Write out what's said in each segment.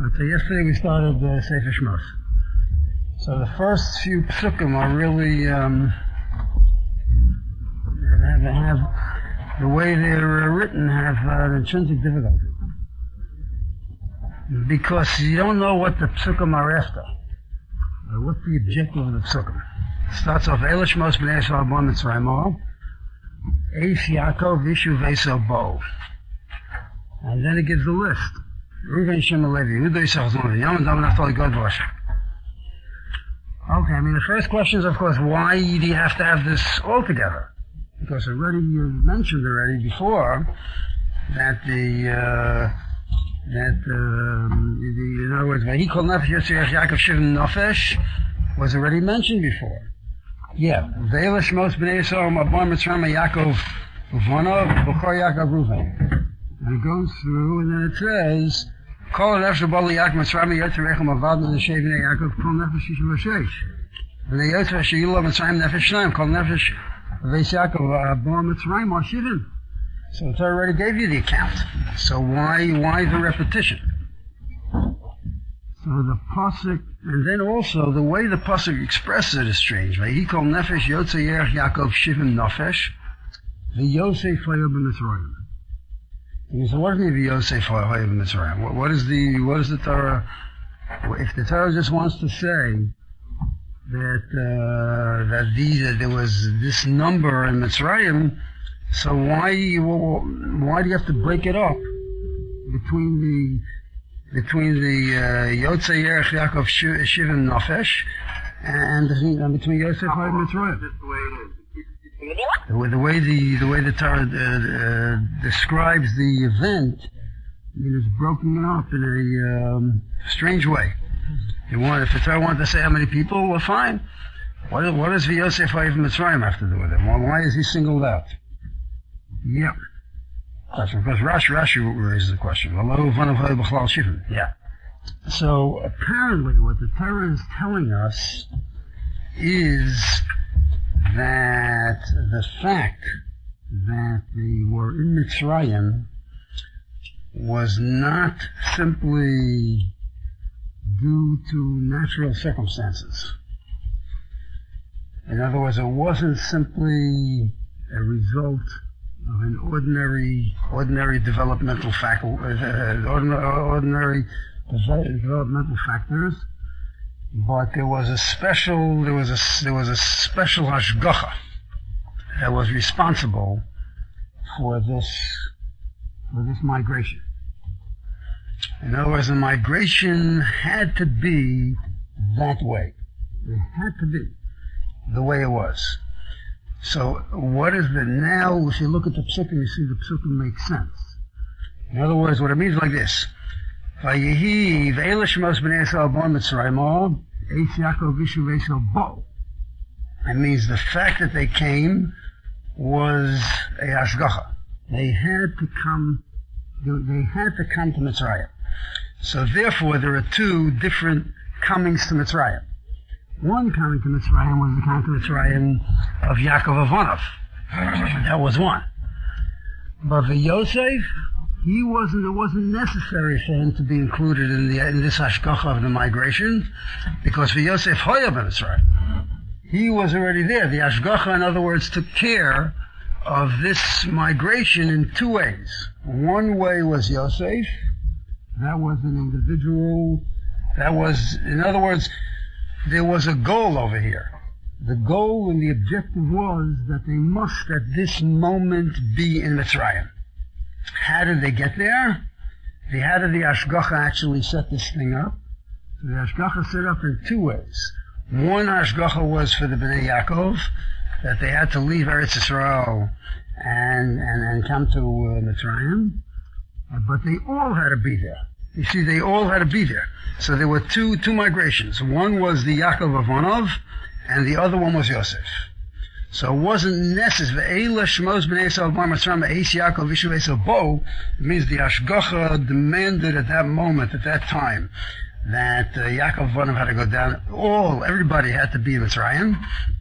So yesterday we started Sefer Shmos. So the first few psukim are really have the way they're written have an intrinsic difficulty because you don't know what the psukim are after. What's the objective of the psukim? It starts off Eila Shmos Bnei Yisrael Bo Mitzrayim Eif Yaakov Yishuv Esau Bo, and then it gives the list. Reuven, Shimon, Levi, Yehuda, Yisachar, Zebulun, Yom, Dan, Naphtali, Gad, Asher. Okay, the first question is, of course, why do you have to have this all together? Because already you mentioned before that in other words, Vayikol Nefesh Yitzhak Yaakov Shivim Nefesh was already mentioned before. Yeah, Ve'ela Shmos Bnei Yisrael Mabon Mitzrayim Yaakov Uvonov B'chor Yaakov Reuven. And it goes through, and then it says, Kol Nefesh B'Bali Yaakov Mitzrayim Yitzhak Avad L'Neshev Bnei Yaakov Kol Nefesh Yishuv Hashesh. Bnei Yitzhak Sheyila Mitzrayim Nefesh Shnaim Kol Nefesh V'Veis Yaakov Abon Mitzrayim Shivim. So it already gave you the account. So why the repetition? So the pasuk, and then also the way the pasuk expresses it is strange. Vayikol Nefesh Yotzei Yerech Yaakov Shivim Nefesh V'Yosef Hayah B'Mitzrayim. So what does it mean Yosef Hayah B'Mitzrayim? What is the Torah? If the Torah just wants to say that there was this number in Mitzrayim, so why do you have to break it up between the Yotzei Yerech Yaakov Shivim Nefesh and between Yosef Hayah B'Mitzrayim? The way the Torah describes the event, is broken up in a strange way. If the Torah wanted to say how many people, well, fine. What does Yosef Hayah Mitzrayim have to do with it? Why is he singled out? Yep. Because Rashi raises the question. Yeah. So apparently, what the Torah is telling us is that the fact that they were in Mitzrayim was not simply due to natural circumstances. In other words, it wasn't simply a result of an ordinary developmental developmental factors. But there was a special hashgacha that was responsible for this migration. In other words, the migration had to be that way. It had to be the way it was. So what is the now? If you look at the psukim, you see the psukim makes sense. In other words, what it means is like this. Vayehi ve'ela shmos b'nei Yisrael bon Mitzrayim Eif Yaakov Yishuv Esau Bo. It means the fact that they came was a hashgacha. They had to come to Mitzrayim. So therefore, there are two different comings to Mitzrayim. One coming to Mitzrayim was the coming to Mitzrayim of Yaakov Avonov. That was one. But for Yosef, it wasn't necessary for him to be included in this hashgacha of the migration, because for Yosef Hayah B'Mitzrayim, he was already there. The hashgacha, in other words, took care of this migration in two ways. One way was Yosef. That was an individual. That was, in other words, there was a goal over here. The goal and the objective was that they must at this moment be in Mitzrayim. How did they get there? How did the hashgacha actually set this thing up? So the hashgacha set up in two ways. One hashgacha was for the Bnei Yaakov, that they had to leave Eretz Yisrael and come to Mitzrayim, but they all had to be there. You see, they all had to be there. So there were two migrations. One was the Yaakov Avonov, and the other one was Yosef. So it wasn't necessary. Ve'ela shmos b'nei Yisrael bar Mitzrayim eis Yaakov Yishuv Esau Bo. It means the hashgacha demanded at that moment, at that time, that Yaakov Avonov had to go down. Everybody had to be in Mitzrayim.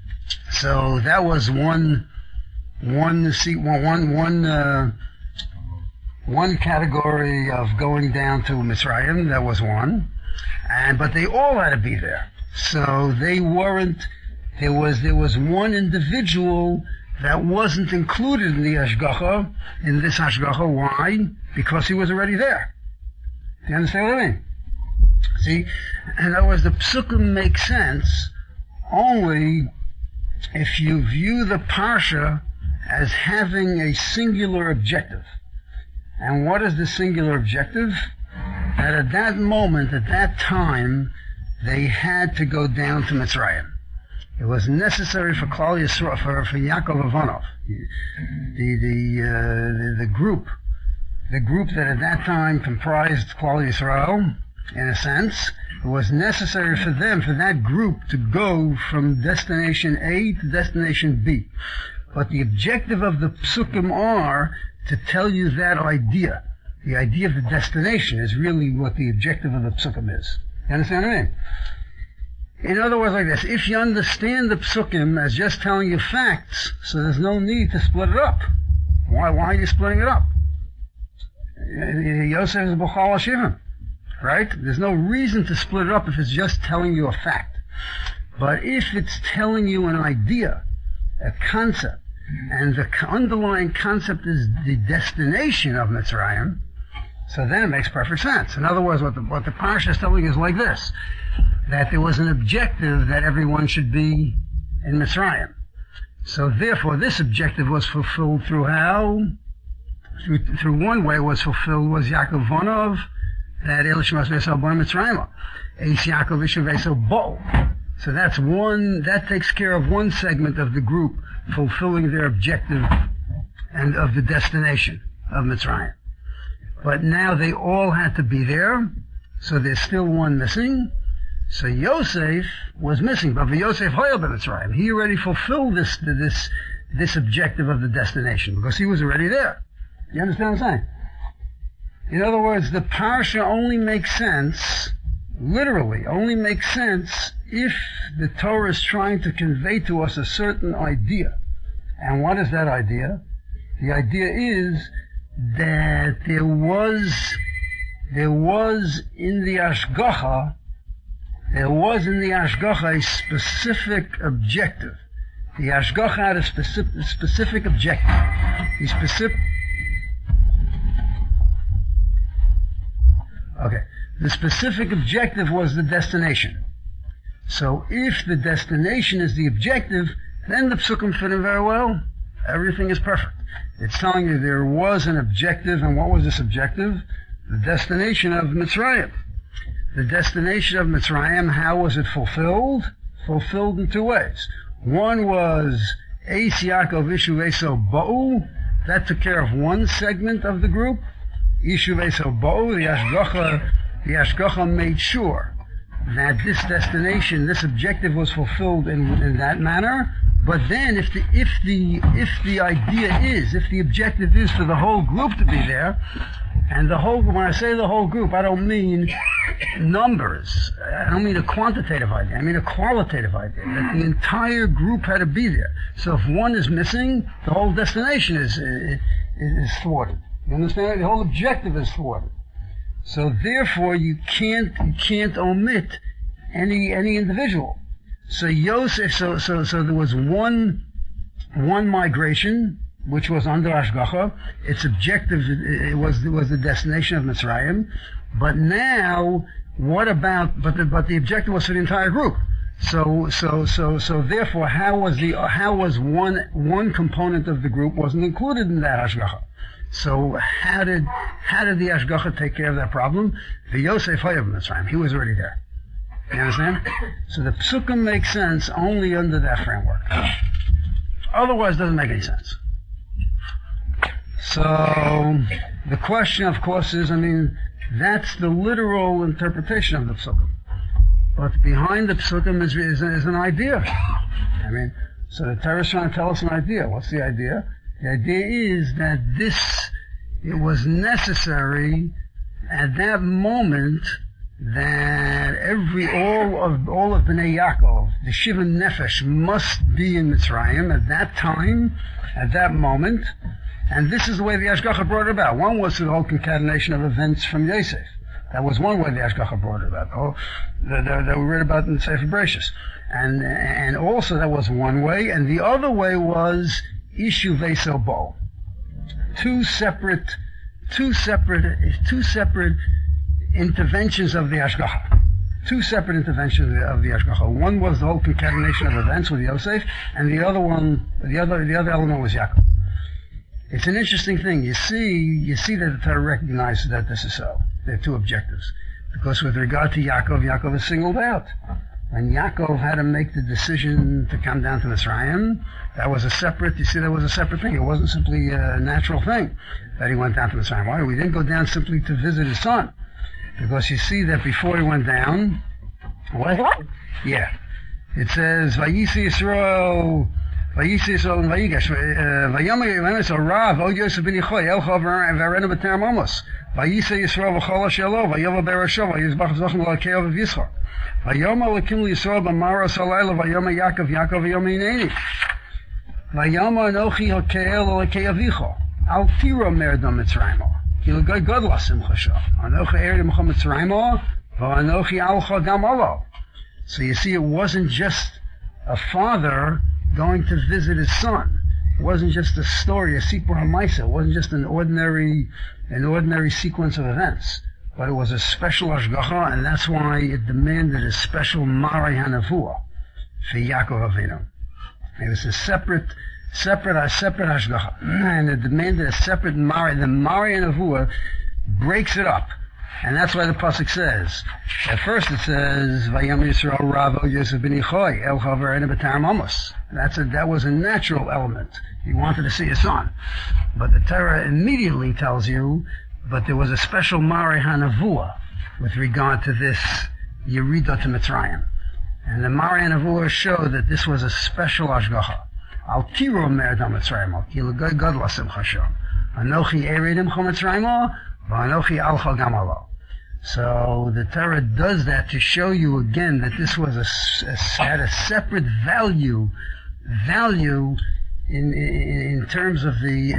So that was one one category of going down to Mitzrayim, that was one, but they all had to be there. So they weren't, there was one individual that wasn't included in the Hashgacha, in this Hashgacha. Why? Because he was already there. Do you understand what I mean? See, in other words, the psukim make sense only if you view the parsha as having a singular objective. And what is the singular objective? That at that moment, at that time, they had to go down to Mitzrayim. It was necessary for Klal Yisrael, for Yaakov Avanov, the group that at that time comprised Klal Yisrael, in a sense. It was necessary for them, for that group, to go from destination A to destination B. But the objective of the psukim are to tell you that idea. The idea of the destination is really what the objective of the psukim is. You understand what I mean? In other words, like this, if you understand the psukim as just telling you facts, so there's no need to split it up. Why are you splitting it up? Yosef is B'chal Hashivim, right? There's no reason to split it up if it's just telling you a fact. But if it's telling you an idea, a concept, and the underlying concept is the destination of Mitzrayim, so then it makes perfect sense. In other words, what the parsha is telling you is like this, that there was an objective that everyone should be in Mitzrayim. So therefore, this objective was fulfilled through how? Through one way was fulfilled was Yaakov Vonov, that Elishmas Vesel Bar Mitzrayim, Eis Yaakov Ishu Vesel Bo. So that's one, that takes care of one segment of the group fulfilling their objective and of the destination of Mitzrayim. But now they all had to be there, so there's still one missing. So Yosef was missing, but Yosef Hoyel Mitzrayim, he already fulfilled this objective of the destination because he was already there. You understand what I'm saying? In other words, the parsha only makes sense, literally only makes sense, if the Torah is trying to convey to us a certain idea. And what is that idea? The idea is that there was in the Hashgacha a specific objective. The Hashgacha had a specific objective. The specific objective was the destination. So if the destination is the objective, then the psukim fit in very well. Everything is perfect. It's telling you there was an objective, and what was this objective? The destination of Mitzrayim. The destination of Mitzrayim, how was it fulfilled? Fulfilled in two ways. One was Eis Yaakov Ishu Vesel Bo'u. That took care of one segment of the group. Ishu Vesel Bo'u, the Hashgacha made sure that this destination, this objective was fulfilled in that manner. But then if the objective is for the whole group to be there, and when I say the whole group, I don't mean numbers. I don't mean a quantitative idea. I mean a qualitative idea, that the entire group had to be there. So if one is missing, the whole destination is thwarted. You understand? The whole objective is thwarted. So therefore, you can't omit any individual. So Yosef, so there was one migration, which was under Hashgacha. Its objective, it was the destination of Mitzrayim. But now, what about? But the objective was for the entire group. So therefore, how was one component of the group wasn't included in that Hashgacha? So how did the Hashgacha take care of that problem? The Yosef Hoyev Mitzrayim, he was already there. You understand? So the psukim makes sense only under that framework. Otherwise, it doesn't make any sense. So the question, of course, is, that's the literal interpretation of the psukim. But behind the psukim is an idea. So the Torah is trying to tell us an idea. What's the idea? The idea is that it was necessary at that moment that all of Bnei Yaakov, the Shivan Nefesh, must be in Mitzrayim at that time, at that moment, And this is the way the Hashgacha brought it about. One was the whole concatenation of events from Yosef. That was one way the Hashgacha brought it about. That we read about in the Sefer Bereshis. And also that was one way. And the other way was Ishu Vesel Bo. Two separate interventions of the Hashgacha. Two separate interventions of the Hashgacha. One was the whole concatenation of events with Yosef, and the other element was Yaakov. It's an interesting thing. You see that the Torah recognizes that this is so. There are two objectives. Because with regard to Yaakov is singled out. When Yaakov had to make the decision to come down to Mitzrayim, that was a separate thing. It wasn't simply a natural thing that he went down to Mitzrayim. Why? We didn't go down simply to visit his son. Because you see that before he went down, what? Yeah. It says, Vayisi Yisrael and Vayigash. Vayomer Rav, O Yosef ben Yichoy, Elcha v'arenu b'terem Amos. Vayisi Yisrael v'chol ha'shelo, Vayova berasho, Vayizbach zochem l'akeo v'yischor. Vayomer l'kim l'Yisrael b'maros ha'layla, Vayomer Yaakov Vayomer Hineni. Vayomer Anochi ha'keel l'akeo v'yicho. Al tiro merdom Mitzrayim. Ki l'goy godla simcha shah. Anochi eredim chom Mitzrayim, v'anochi alcha gam alo. So you see, it wasn't just a father going to visit his son. It wasn't just a story, a sipur ha'maisa. It wasn't just an ordinary sequence of events. But it was a special hashgacha, and that's why it demanded a special Mari HaNevuah for Yaakov Avinu. It was a separate hashgacha. And it demanded a separate Mari. The Mari HaNevuah breaks it up. And that's why the pasuk says, at first it says, Vayam Yisrael Ravo Yosef ben Yichoy, El Chaver Ena B'Taram Amos. That was a natural element. He wanted to see his son. But the Torah immediately tells you, but there was a special Mari HaNevuah with regard to this Yerida to Mitzrayim. And the Mari HaNevuah show that this was a special Ashgacha. Al Tiro Merdam Mitzrayim, Ki L'Goy Godla Simcha Shom. Anochi Eredim Chom Mitzrayim, V'anochi Alcha Gam Alo. So the Torah does that to show you again that this was had a separate value in terms of the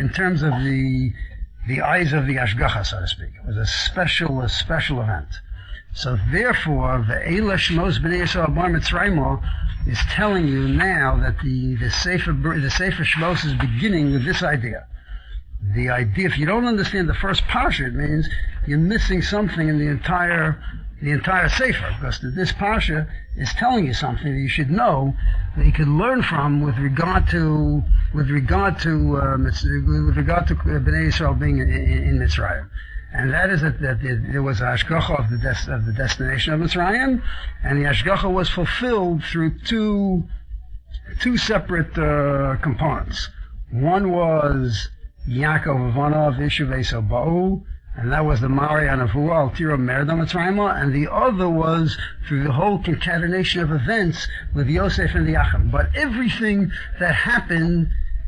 eyes of the Ashgacha, so to speak. It was a special event. So therefore, the Eila Shmos B'nei Yisrael Bar Mitzrayim is telling you now that the Sefer Shmos is beginning with this idea. The idea, if you don't understand the first parsha, it means you're missing something in the entire Sefer, because this parsha is telling you something that you should know, that you can learn from with regard to Bnei Yisrael being in Mitzrayim. And that is that there was a hashgacha of the destination of Mitzrayim, and the hashgacha was fulfilled through two separate components. One was Yaakov Avanav Ishu Vesel Ba'u, and that was the Mari HaNevuah Al Tiro Merdam Mitzrayim, and the other was through the whole concatenation of events with Yosef and the Achim. But everything that happened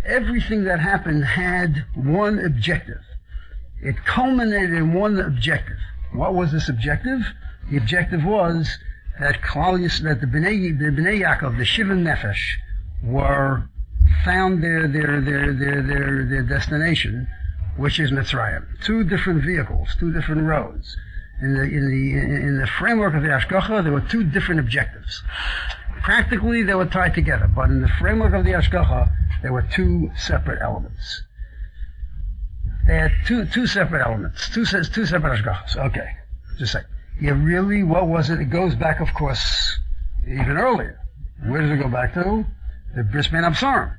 had one objective. It culminated in one objective. What was this objective? The objective was that the Bnei Yaakov, the Shivan Nefesh, were found their destination, which is Mitzrayim. Two different vehicles, two different roads. In the framework of the Hashgacha, there were two different objectives. Practically, they were tied together, but in the framework of the Hashgacha, there were two separate elements. They had two separate elements, two separate Hashgachas. Okay, just a second. Yeah, really, what was it? It goes back, of course, even earlier. Where does it go back to? The Bris Bein Absarim.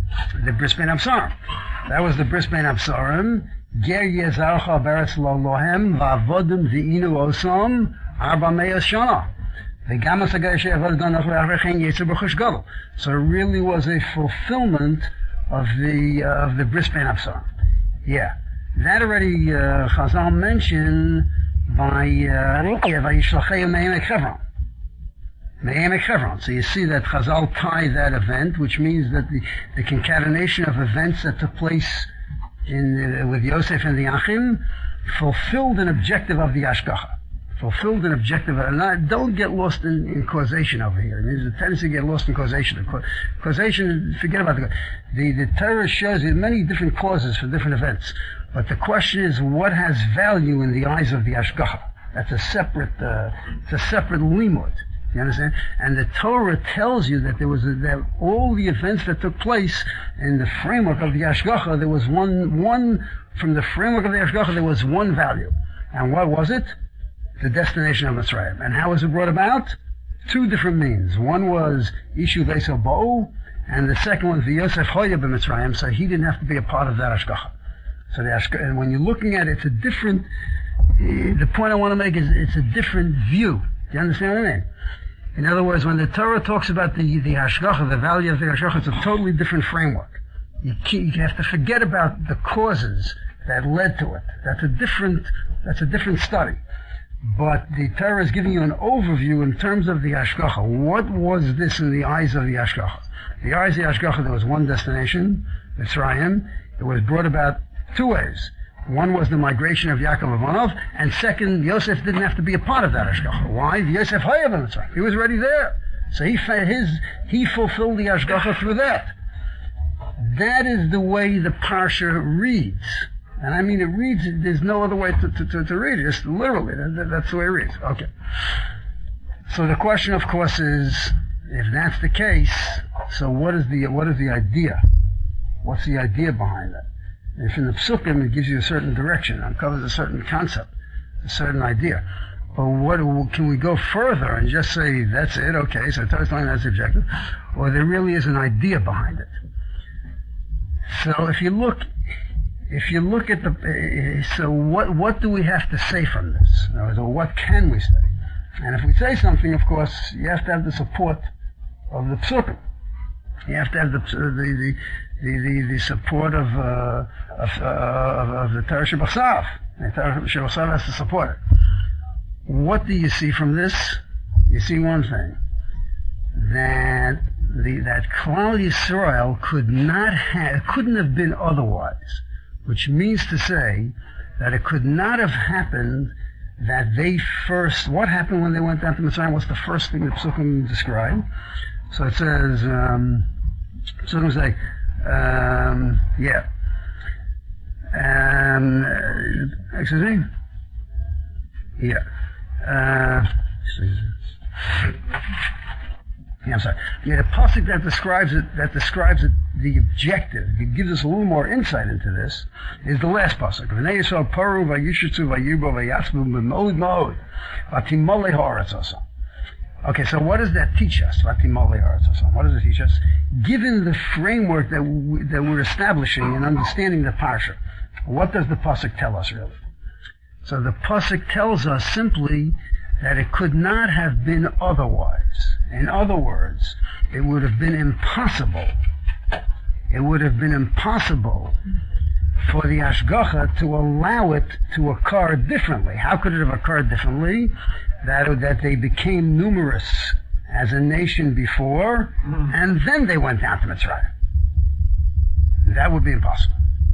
That was the Bris Bein Absarim. Ger Yezarcha Beretz Lo Lohem Va'avodim V'inu Osam Arba Me'os Shana. V'gamas HaGeir She'avad Ganach Le'achrechen Yetzer B'chush Gadol. So it really was a fulfillment of the Bris Bein Absarim. Yeah. That already Chazal mentioned by Vayishlachei Me'emek Chevron. So you see that Chazal tie that event, which means that the concatenation of events that took place with Yosef and the Achim fulfilled an objective of the Hashgacha. fulfilled an objective. And don't get lost in causation over here. There's a tendency to get lost in causation. Causation, forget about the Torah shows you many different causes for different events. But the question is, what has value in the eyes of the Hashgacha? That's a separate limud. You understand? And the Torah tells you that that all the events that took place in the framework of the Hashgacha, there was one from the framework of the Hashgacha, there was one value. And what was it? The destination of Mitzrayim. And how was it brought about? Two different means. One was Ishu Veso Bo'u, and the second was the Yosef Hoya b'Mitzrayim, so he didn't have to be a part of that Hashgacha. So and when you're looking at it, it's a different, the point I want to make is it's a different view. Do you understand what I mean? In other words, when the Torah talks about the Hashgacha, the value of the Hashgacha, it's a totally different framework. You have to forget about the causes that led to it. That's a different study. But the Torah is giving you an overview in terms of the Hashgacha. What was this in the eyes of the Hashgacha? In the eyes of the Hashgacha, there was one destination, Mitzrayim. It was brought about two ways. One was the migration of Yaakov Avanov, and second, Yosef didn't have to be a part of that Hashgacha. Why? Yosef Hayav Mitzrayim. He was already there. So he fulfilled the Hashgacha through that. That is the way the Parsha reads. And I mean, it reads, there's no other way to read it. It's literally, that's the way it reads. Okay. So the question, of course, is, if that's the case, so what is the idea? What's the idea behind that? If in the Psukim it gives you a certain direction, uncovers a certain concept, a certain idea. But can we go further and just say, that's it, okay, so Torah's telling that's the objective? Or there really is an idea behind it. So if you look at so what do we have to say from this? In other words, what can we say? And if we say something, of course, you have to have the support of the Psukim. You have to have the support of the Torah Shebachsav. The Torah Shebachsav has to support it. What do you see from this? You see one thing, that Klal Yisrael couldn't have been otherwise, which means to say that it could not have happened that what happened when they went down to Mitzrayim? What's the first thing the Psukim describe? So it says, Psukim say, excuse me? Yeah. I'm sorry. Yeah, the pasuk that describes it, the objective, it gives us a little more insight into this, is the last pasuk. V'nei Yisrael paru v'yishutzu v'yirbo v'yatzbu b'mod mod v'timolei haaretz also. Okay, so what does that teach us? What does it teach us? Given the framework that we're establishing and understanding the Parsha, what does the pasuk tell us really? So the pasuk tells us simply that it could not have been otherwise. In other words, it would have been impossible. It would have been impossible for the Hashgacha to allow it to occur differently. How could it have occurred differently? That they became numerous as a nation before, and then they went down to Mitzrayim. That would be impossible.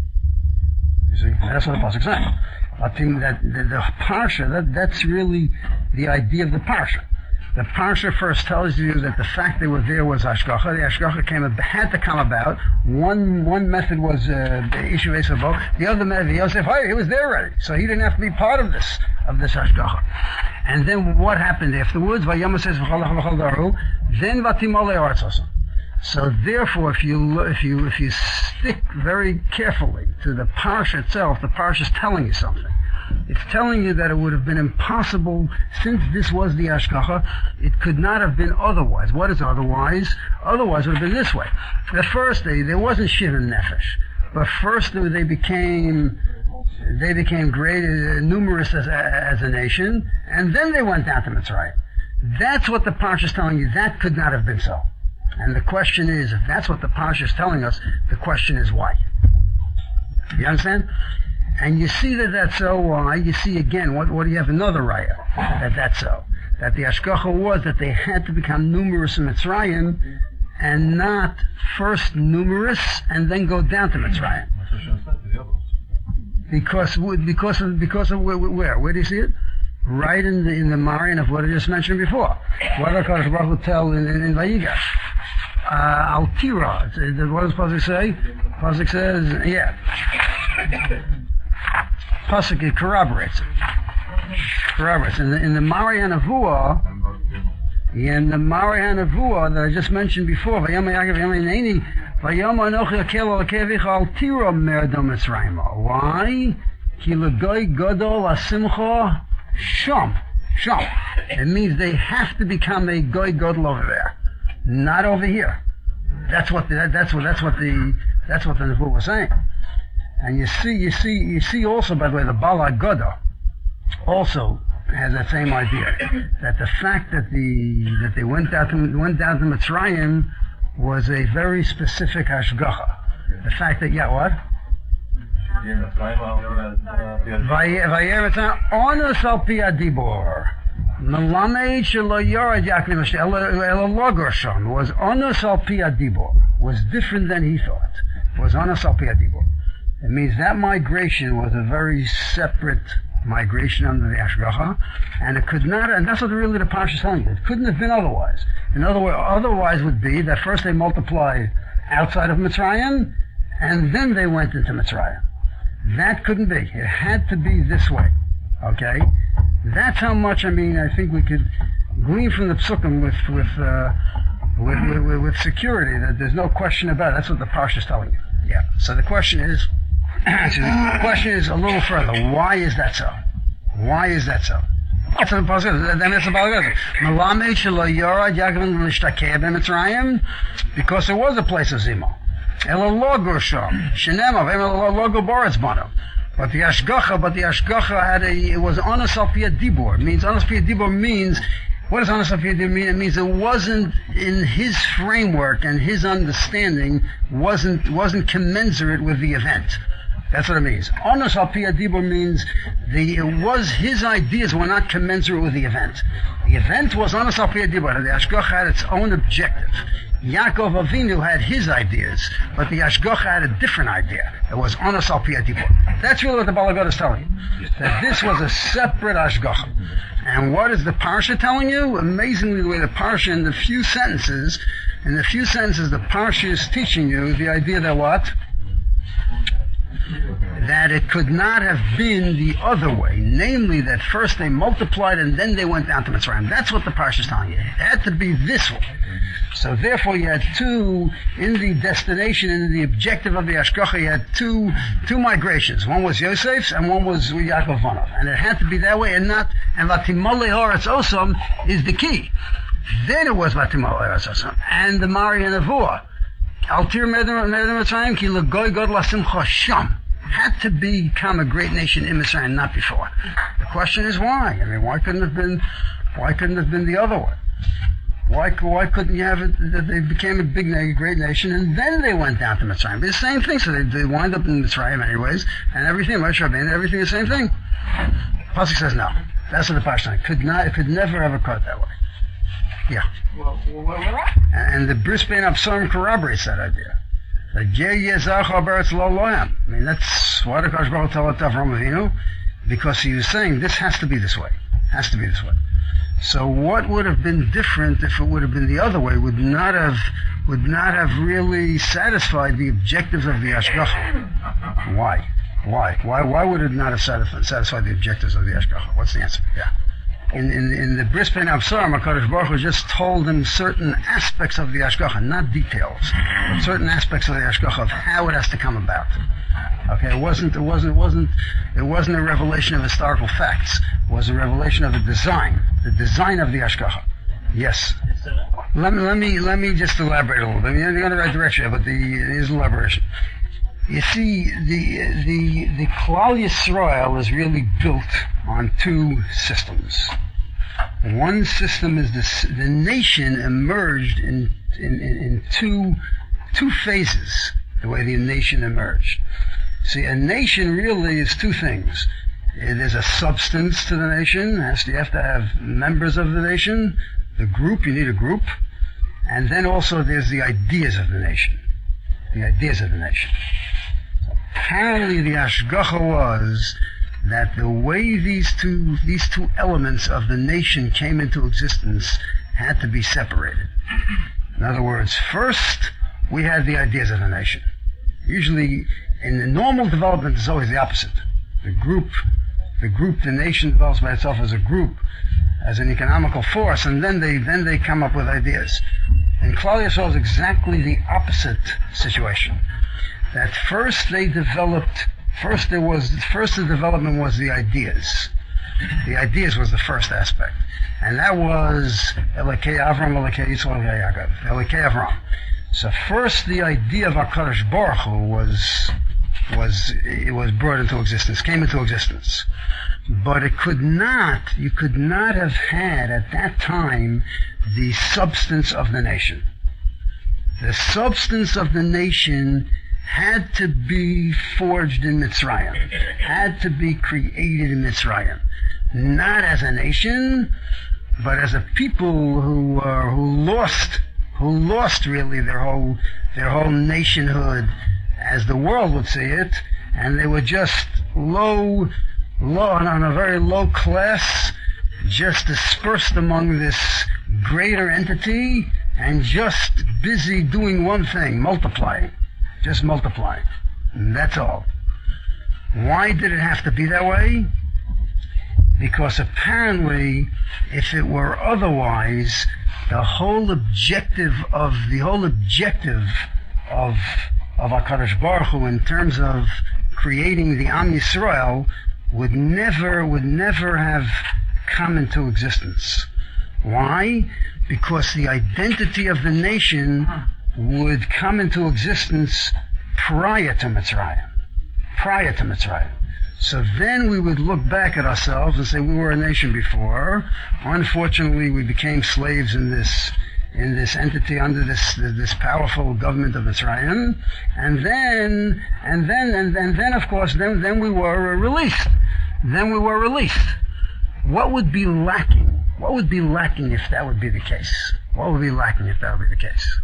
You see, that's what the pasuk is saying. I think that the Parsha, that's really the idea of the Parsha. The Parsha first tells you that the fact they were there was Hashgacha. The Hashgacha had to come about. One method was Ishu Veso Bo'u. The other method, Yosef Hoya, he was there already, so he didn't have to be part of this Hashgacha. And then what happened afterwards? Vayama says v'chol daru. Then vatimolei haaretz also. So therefore, if you stick very carefully to the Parsha itself, the Parsha is telling you something. It's telling you that it would have been impossible, since this was the Hashgacha, it could not have been otherwise. What is otherwise? Otherwise it would have been this way. The first day, there wasn't Shiva Nefesh, but first they became great, numerous as a nation, and then they went down to Mitzrayim. That's what the Parsha is telling you. That could not have been so. And the question is, if that's what the Parsha is telling us, the question is why. You understand? And you see that that's so. Why? You see again, what do you have another raya? That's so. That the Hashgacha was that they had to become numerous in Mitzrayim, and not first numerous and then go down to Mitzrayim. Because of where? Where do you see it? right in the Marian of what I just mentioned before. What did HaKadosh Baruch Hu tell in Vayigash? Al Tira. What does Pasuk say? Pasuk says, Pasuk corroborates it. In the Marian of Hua, that I just mentioned before, why? Sham. It means they have to become a goy gadol over there, not over here. That's what the Nebuah was saying. And you see also, by the way, the Bala Goda also has that same idea, that the fact that they went down to Mitzrayim was a very specific hashgacha. The fact that what? Vayera onus al pi adibor. Melamed shelo yorad Yaakov elo logor sham was onus al pi adibor, was different than he thought. Was onus al pi adibor. It means that migration was a very separate migration under the Ashgacha, and it could not, and that's what really the Parsha is telling you. It couldn't have been otherwise. In other words, otherwise would be that first they multiplied outside of Mitzrayim, and then they went into Mitzrayim. That couldn't be. It had to be this way. Okay? That's how much, I think we could glean from the Psukim with security, that there's no question about it. That's what the Parsha is telling you. Yeah. So the question is, the question is a little further. Why is that so? Why is that so? That's what the Pasuk. Then it's about it. Melamed shelo yorad Yaakov l'shtakeh b'Mitzrayim, because there was a place of Zima. Elo logor sham shenema v'elo logor boretz bano. But the Ashgacha it was onus al pi adibor. Means onus al pi adibor means, what does onus al pi adibor mean? It means it wasn't in his framework, and his understanding wasn't commensurate with the event. That's what it means. Onus al pi adibor means his ideas were not commensurate with the event. The event was onus al pi adibor. The Ashgacha had its own objective. Yaakov Avinu had his ideas, but the Ashgacha had a different idea. It was onus al pi adibor. That's really what the Bala Goda is telling you. That this was a separate Ashgacha. And what is the Parsha telling you? Amazingly, the way the Parsha, in the few sentences, the Parsha is teaching you the idea that what? That it could not have been the other way, namely that first they multiplied and then they went down to Mitzrayim. That's what the Parsha is telling you. It had to be this way. So therefore you had two, in the destination, in the objective of the Ashgacha, you had two migrations. One was Yosef's and one was Yaakov Vanov. And it had to be that way and Vatimolei Horetz Osam is the key. Then it was Vatimolei Horetz Osam. And the Mari and Nevuah. Altir Medem Mitzrayim ki legoy god lasimcha sham. Had to become a great nation in Mitzrayim, not before. The question is why? Why couldn't it have been the other way? Why couldn't you have it that they became a great nation and then they went down to Mitzrayim? It's the same thing, so they wind up in Mitzrayim anyways, and everything is the same thing. Pasuk says no. That's what the Pasuk says. It could never have occurred that way. Yeah. And the Bris Bein Absarim corroborates that idea. That's why the Kadosh Baruch Hu told Avram Avinu, because he was saying this has to be this way. So what would have been different if it would have been the other way would not have really satisfied the objectives of the Ashgacha. Why? Why would it not have satisfied the objectives of the Ashgacha? What's the answer? Yeah. In the Bris Bein Absarim, HaKadosh Baruch Hu just told them certain aspects of the Ashgacha, not details, but certain aspects of the Ashgacha of how it has to come about. Okay, it wasn't a revelation of historical facts. It was a revelation of the design of the Ashgacha. Yes. Let me just elaborate a little bit. You're going the right direction, but here's an elaboration. You see, the Klal Yisrael is really built on two systems. One system is the nation emerged in two phases, the way the nation emerged. See, a nation really is two things. There's a substance to the nation. You have to have members of the nation. The group, you need a group. And then also there's the ideas of the nation. Apparently the Ashgacha was that the way these two elements of the nation came into existence had to be separated. In other words, first we had the ideas of the nation. Usually, in the normal development, it's always the opposite. The nation develops by itself as a group, as an economical force, and then they come up with ideas. In Klal Yisrael is exactly the opposite situation. That first the development was the ideas. The ideas was the first aspect. And that was Elokei Avram, Elokei Yitzchak, Elokei Yaakov. Elokei Avram. So first the idea of HaKadosh Baruch Hu was brought into existence, came into existence. But you could not have had at that time the substance of the nation. The substance of the nation had to be forged in Mitzrayim, had to be created in Mitzrayim. Not as a nation, but as a people who lost really their whole nationhood as the world would see it, and they were just low on a very low class, just dispersed among this greater entity, and just busy doing one thing, multiplying. Just multiplying. And that's all. Why did it have to be that way? Because apparently, if it were otherwise, the whole objective of HaKadosh Baruch Hu in terms of creating the Am Yisrael would never have come into existence. Why? Because the identity of the nation would come into existence prior to Mitzrayim. So then we would look back at ourselves and say we were a nation before. Unfortunately, we became slaves in this entity under this powerful government of Mitzrayim, and then of course then we were released. What would be lacking? What would be lacking if that would be the case? What would be lacking if that would be the case?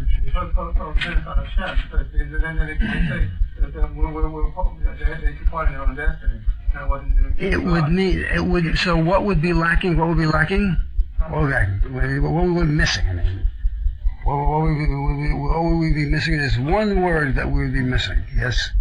So what would be lacking? What would be lacking? What would we be missing? I mean, what would we be missing? There's one word that we would be missing. Yes?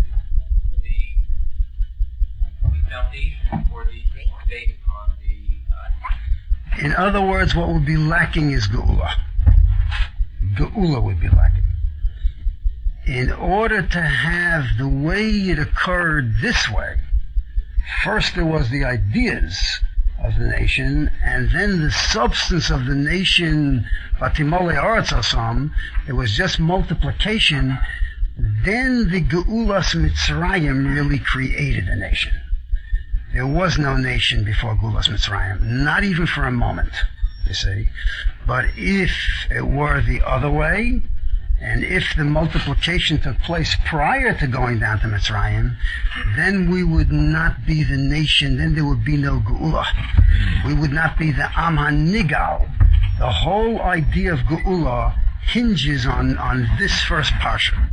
The foundation for the based on the... In other words, what would be lacking is Geula. Geula would be lacking. In order to have the way it occurred this way, first there was the ideas of the nation, and then the substance of the nation, Vatimole Aretz Asam, it was just multiplication. Then the Geulas Mitzrayim really created a nation. There was no nation before Geulas Mitzrayim, not even for a moment, you see. But if it were the other way, and if the multiplication took place prior to going down to Mitzrayim, then we would not be the nation, then there would be no Geula. We would not be the Am HaNigal. The whole idea of Geula hinges on this first parsha.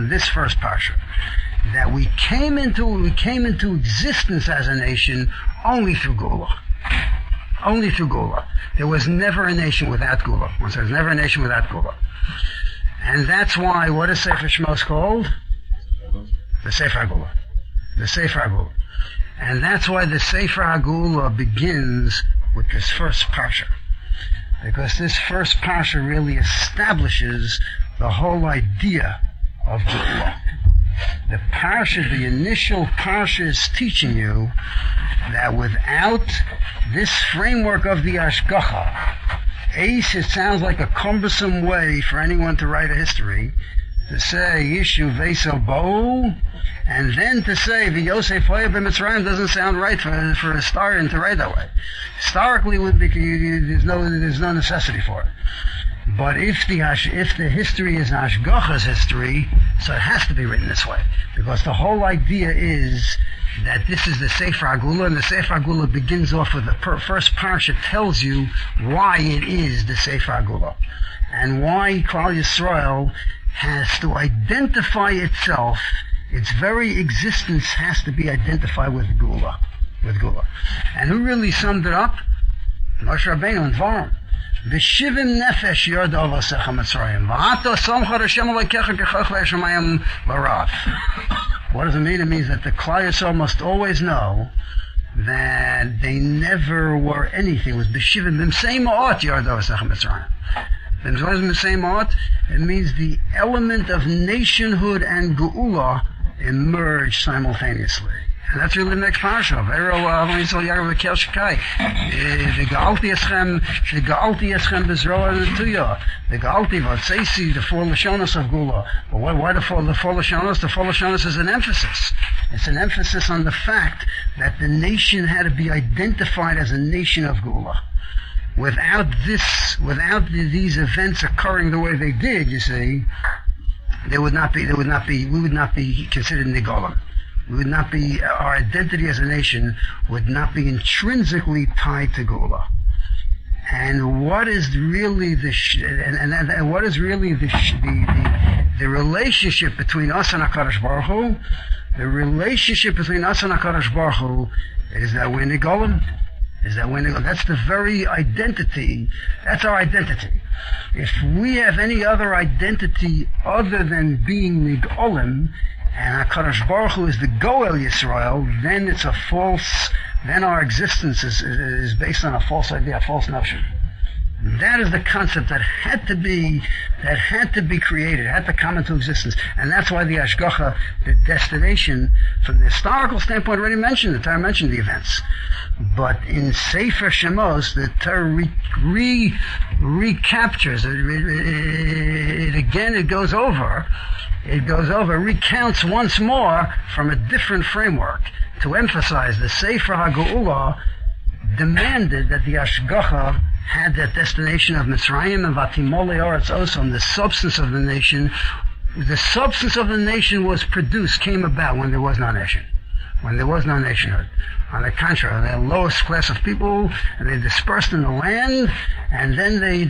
That we came into existence as a nation only through Geula. Only through Geula. There was never a nation without Geula. One says never a nation without Geula. And that's why, what is Sefer Shmos called? The Sefer HaGeula. The Sefer HaGeula. And that's why the Sefer HaGeula begins with this first parsha. Because this first parsha really establishes the whole idea of Geula. The parsha, the initial parsha is teaching you that without this framework of the Ashgacha, it sounds like a cumbersome way for anyone to write a history, to say Yishu Vesel Bo, and then to say V'Yosef Hoya b'Mitzrayim doesn't sound right for a historian to write that way. Historically, there's no necessity for it. But if the history is Ashgacha's history, so it has to be written this way, because the whole idea is that this is the Sefer HaGeula, and the Sefer HaGeula begins off with the first parsha tells you why it is the Sefer HaGeula, and why Klal Yisrael has to identify itself. Its very existence has to be identified with Geula. with Gula. And who really summed it up? Moshe Rabbeinu and Dvarim. V'shivim nefesh yord avasecha Mitzrayim. V'ato somcha Hashem alekecha kechach v'yashamayim l'rav. What does it mean? It means that the Klal Yisrael must always know that they never were anything. It was b'shivim b'msei ma'ot yord avasecha Mitzrayim. It means the element of nationhood and geula emerge simultaneously. And that's really the next parasha. The four lashonos of Gula. But why the four lashonos? The four lashonos is an emphasis. It's an emphasis on the fact that the nation had to be identified as a nation of Gula. Without these events occurring the way they did, you see, we would not be considered Nigolim. Our identity as a nation would not be intrinsically tied to Gula. And what is really the relationship between us and HaKadosh Baruch Hu? The relationship between us and HaKadosh Baruch Hu is that we're Nigolim. That's the very identity. That's our identity. If we have any other identity other than being Nigolim, and HaKadosh Baruch Hu is the Goel Yisrael, then it's a false, then our existence is based on a false idea, a false notion. That is the concept that had to be created, had to come into existence. And that's why the Ashgacha, the destination, from the historical standpoint, already mentioned, the Torah mentioned the events. But in Sefer Shemos, the Torah recaptures, it goes over, recounts once more from a different framework to emphasize the Sefer HaGeula demanded that the Ashgacha had that destination of Mitzrayim and Vatimole Oretz Osom, the substance of the nation. The substance of the nation was produced, came about when there was no nation. When there was no nationhood. On the contrary, the lowest class of people, and they dispersed in the land, and then they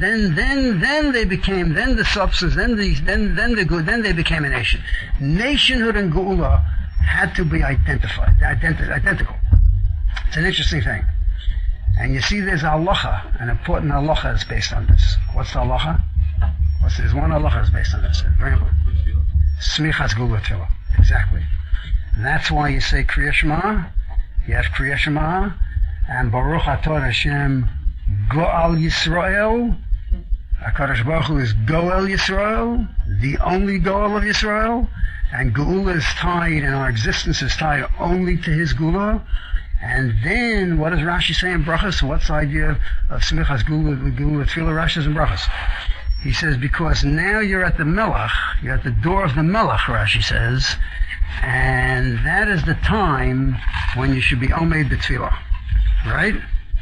became the substance, then they became a nation. Nationhood and Geula had to be identical. It's an interesting thing. And you see there's a halacha, an important halacha is based on this. What's the halacha? There's one halacha is based on this. Very important. Smichas Gula Tefillah. Exactly. And that's why you say Kriya Shema. You have Kriya Shema, and Baruch Atah Hashem Goal Yisrael. HaKadosh Baruch Hu is Goel Yisrael, the only Goel of Yisrael, and Geula is tied, and our existence is tied only to His Geula. And then, what does Rashi say in Brachos? What's the idea of Smichas Gula Tefillah? Rashi says in Brachos. He says, because now you're at the Melech, you're at the door of the Melech, Rashi says, and that is the time when you should be Omed B'Tefillah. Right?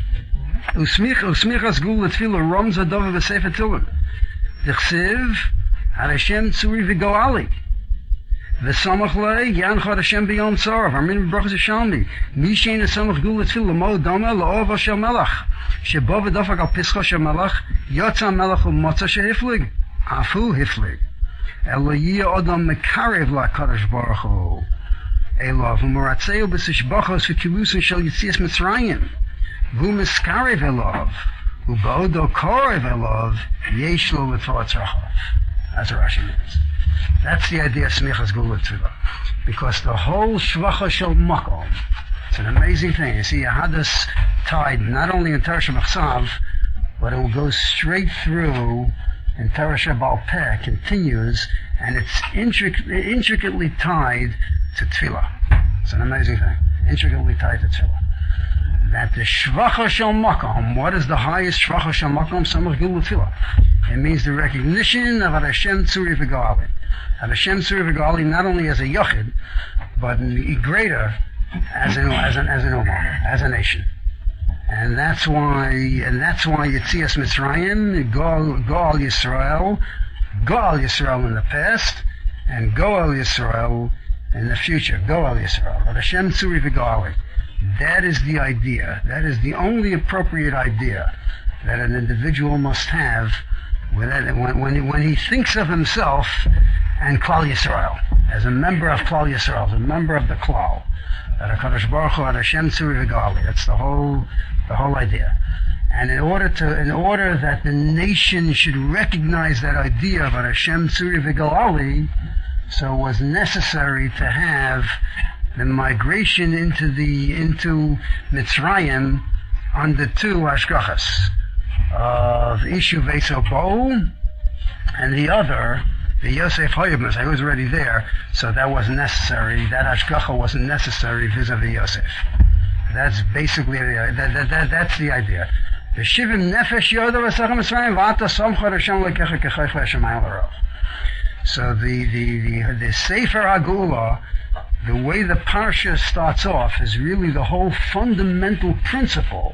Usmichas Gula Tefillah Rom Zadova V'Sefer Tehillim. D'chsev, Ad Hashem Tzuri V'Goali. V'samach lei, Yanchad Hashem b'yom tzarav, Armin v'brachas Yishalmi, Mishein v'samach Gula Tefillah, Mo Dama L'Ov Shel Melech, Shebo v'dafak al Pischa Shel Melech, Yotza Melech u'Motza Shehiflig, Afu Hiflig, Elo Yiyah Odom Mekarev LaKadosh Baruch Hu, Elov, U'Moratzeu b'Sishbachos v'Kilusin Shel Yitzias Mitzrayim, V'u Miskarev Elov, U'Ba'odo Korev Elov, Yesh Lo L'Tvat Rachav. That's what Rashi means. That's the idea of Smichas Gula Tefillah. Because the whole Shvacha Shel Makom, it's an amazing thing. You see, Yahadus tied not only in Torah Shemachsav, but it will go straight through in Torah Shebal Peh, continues, and it's intricately tied to Tefillah. It's an amazing thing. Intricately tied to Tefillah. That the Shvacha Shel Makom, what is the highest Shvacha Shel Makom? Samach Gula Tefillah. It means the recognition of Ad Hashem Tzuri V'Goali. Ad Hashem Tzuri V'Goali not only as a Yochid, but greater as an Ummah, as a nation. And that's why Yitzias Mitzrayim, Goal Yisrael in the past, and Goal Yisrael in the future. Goal Yisrael. Ad Hashem Tzuri V'Goali. That is the idea. That is the only appropriate idea that an individual must have when he thinks of himself and Klal Yisrael, as a member of Klal Yisrael, as a member of the Klal. That HaKadosh Baruch Hu had Hashem Tzuri V'Gali. That's the whole idea. And in order that the nation should recognize that idea of Hashem Tzuri V'Gali, so it was necessary to have the migration into Mitzrayim under two hashgachas of Ishuv Esau Bo, and the other, the Yosef Hoyabmas. I was already there, so that wasn't necessary. That hashgacha wasn't necessary vis-a-vis Yosef. That's basically that's the idea. The Shivim Nefesh Yoda V'Sachem Mitzrayim V'ata Somcha Hashem Lekecha Kechaycha Hashemayim L'Rov. So the Sefer HaGeula, the way the parsha starts off, is really the whole fundamental principle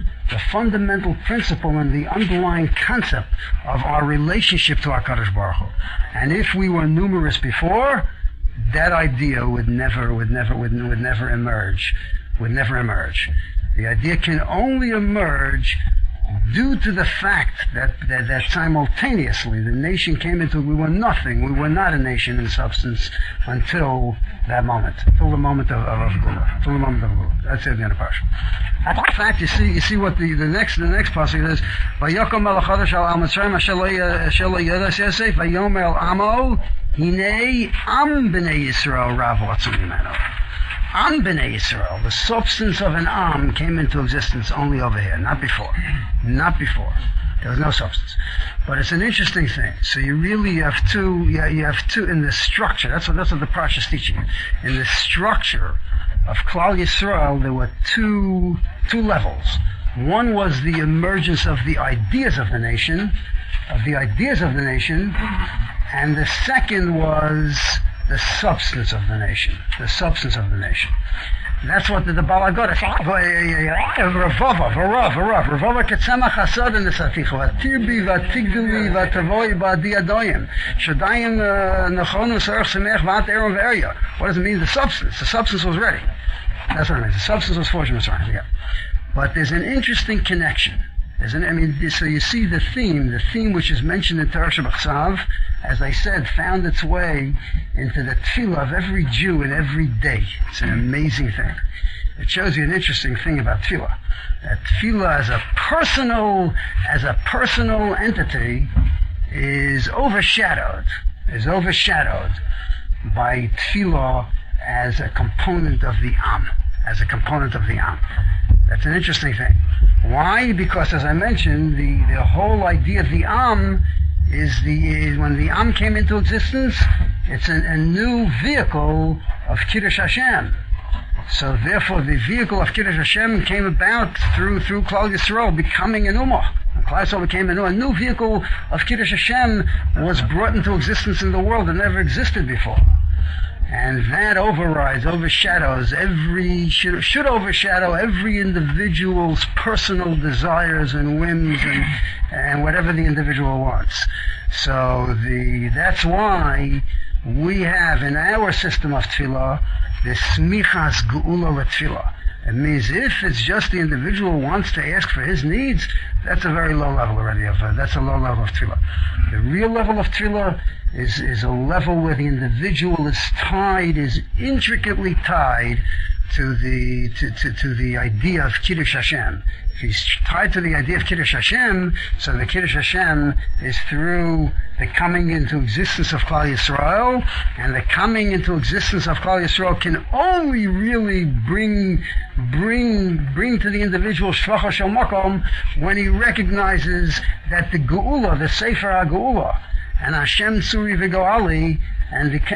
and the underlying concept of our relationship to HaKadosh Baruch Hu. And if we were numerous before, that idea would never emerge. The idea can only emerge due to the fact that simultaneously the nation came into, we were nothing, we were not a nation in substance until that moment, until the moment of Gula. That's it, the end of Parsha. In fact, you see what the next passage is. Vayokom el Chodesh al Mitzrayim asher lo yodas Yosef vayomer el Amo hinei am b'nei Yisrael rav atzum mimeno. Am b'nei Yisrael, the substance of an Am came into existence only over here, not before. There was no substance. But it's an interesting thing. So you really have two in the structure. That's what the Parsha is teaching you. In the structure of Klal Yisrael, there were two levels. One was the emergence of the ideas of the nation, and the second was the substance of the nation. That's what the Balagot is. Ravava ketzemach hasad in the satichu. Atirbi v'atigduli v'atavoi ba'adi adoyim. Shadayim nechonu sarach semech v'at eron v'erya. What does it mean? The substance. The substance was ready. That's what it means. The substance was forged in Mitzrayim. Yeah. But there's an interesting connection. So you see the theme which is mentioned in Torah Shabbat, as I said, found its way into the tefillah of every Jew in every day. It's an amazing thing. It shows you an interesting thing about tefillah. That tefillah as a personal entity is overshadowed by tefillah as a component of the Am. That's an interesting thing. Why? Because, as I mentioned, the whole idea of the Am is when the Am came into existence, it's a new vehicle of Kiddush Hashem. So therefore, the vehicle of Kiddush Hashem came about through Klal Yisrael becoming an Ummah. Klal Yisrael became a new vehicle of Kiddush Hashem was brought into existence in the world that never existed before. And that overshadows should overshadow every individual's personal desires and whims and whatever the individual wants. So that's why we have in our system of tefillah the smichas geula letefillah. It means if it's just the individual wants to ask for his needs, that's a very low level already that's a low level of tefillah. The real level of tefillah is a level where the individual is intricately tied to the idea of Kiddush Hashem. If he's tied to the idea of Kiddush Hashem, so the Kiddush Hashem is through the coming into existence of Klal Yisrael, and the coming into existence of Klal Yisrael can only really bring to the individual Shvacha Shel Makom when he recognizes that the Geula, the Sefer HaGeula, and Hashem Tzuri V'Gali, and the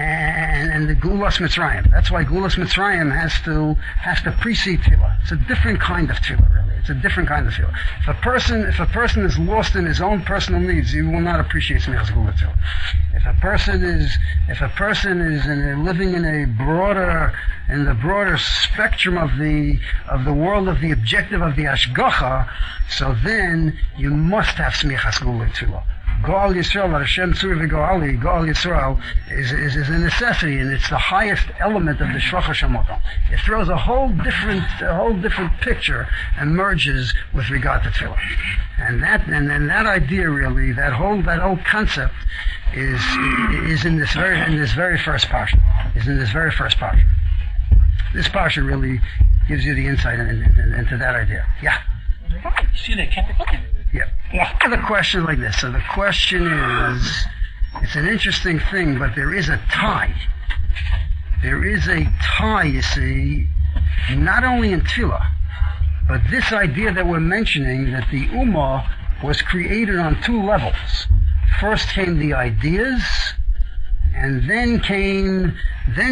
Gulas Mitzrayim. That's why Gulas Mitzrayim has to precede tefillah. It's a different kind of tefillah, really. It's a different kind of tefillah. If a person is lost in his own personal needs, he will not appreciate Smichas Geula tefillah. If a person is living in the broader spectrum of the world of the objective of the Hashgacha, so then you must have Smichas Geula tefillah. Goal Yisrael, Hashem Tzuri V'Gali, Goal Yisrael is a necessity, and it's the highest element of the Shvacha Shel Makom. It throws a whole different picture emerges with regard to tefillah, and that idea really, that whole concept is in this very first parsha. This parsha really gives you the insight into that idea. Yeah. You see the Yeah. The question like this. So the question is, it's an interesting thing, but there is a tie. There is a tie, you see, not only in Tefillah, but this idea that we're mentioning, that the Ummah was created on two levels. First came the ideas, and then came the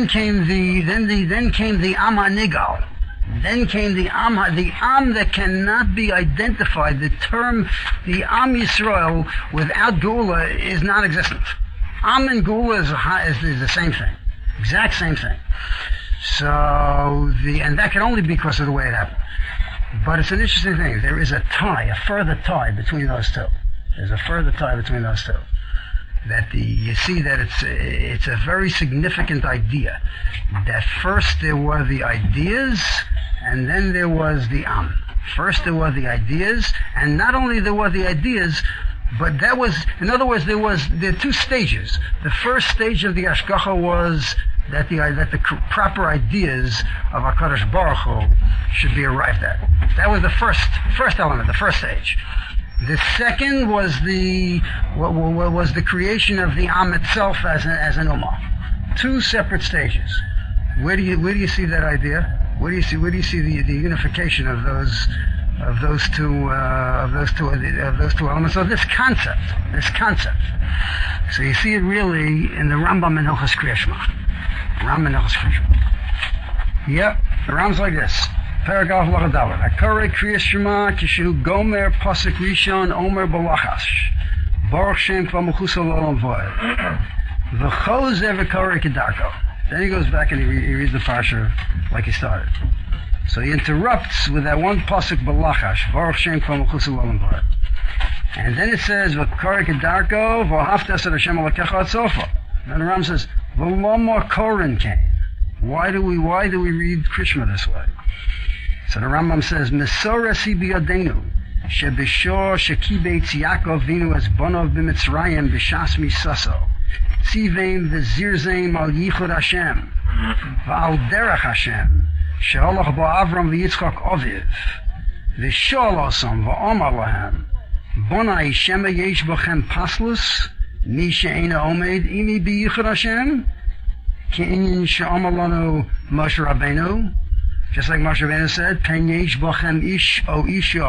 Am HaNigal. Then came the Am that cannot be identified. The term, the Am Yisrael, without Geula is not existent. Am and Geula is the same thing. Exact same thing. So, and that can only be because of the way it happened. But it's an interesting thing. There is a tie, a further tie between those two. There's a further tie between those two. That you see that it's a very significant idea. That first there were the ideas, and then there was the Am. First there were the ideas, and not only there were the ideas, but that was, in other words, there are two stages. The first stage of the Hashgacha was that the proper ideas of HaKadosh Baruch Hu should be arrived at. That was the first element, the first stage. The second was the creation of the Am itself as an Ummah. Two separate stages. Where do you see that idea? Where do you see the unification of those two elements? So this concept. So you see it really in the Rambam in Hilchos Kriyas Shema. Yep, the Rambam's like this. Paragraph Lachadavar. Akare Kriyas Shema Kishu Gomer Pasuk Rishon Omer Balachas Baruch Shem Kvamuchus Olam Voed V'Choz Evakare Kedarko. Then he goes back and he reads the parsha like he started. So he interrupts with that one pasuk Balachas Baruch Shem Kvamuchus Olam Voed, and then it says V'Kare Kedarko V'Haftas Ad Hashem Alakecha Ad Sofa. Then the Ram says V'Lomar Korin came. Why do we read Krishma this way? So the Rambam says, Mesorasi biyadenu, shebishor shekibeitz Yaakov vinu es bonov b'Mitzrayim b'shas misaso, tziveim v'zirzeim al yichud Hashem, v'al derech Hashem, sheholach bo Avram v'Yitzchak oviv, v'shol osam v'omar lahem, bonai shema yesh bochem paslus, mi she'ena omed imi b'yichud Hashem, ke'inyin she'omar lanu Moshe Rabbeinu, just like Moshe Rabbeinu said, Pen yesh bochem ish o isha,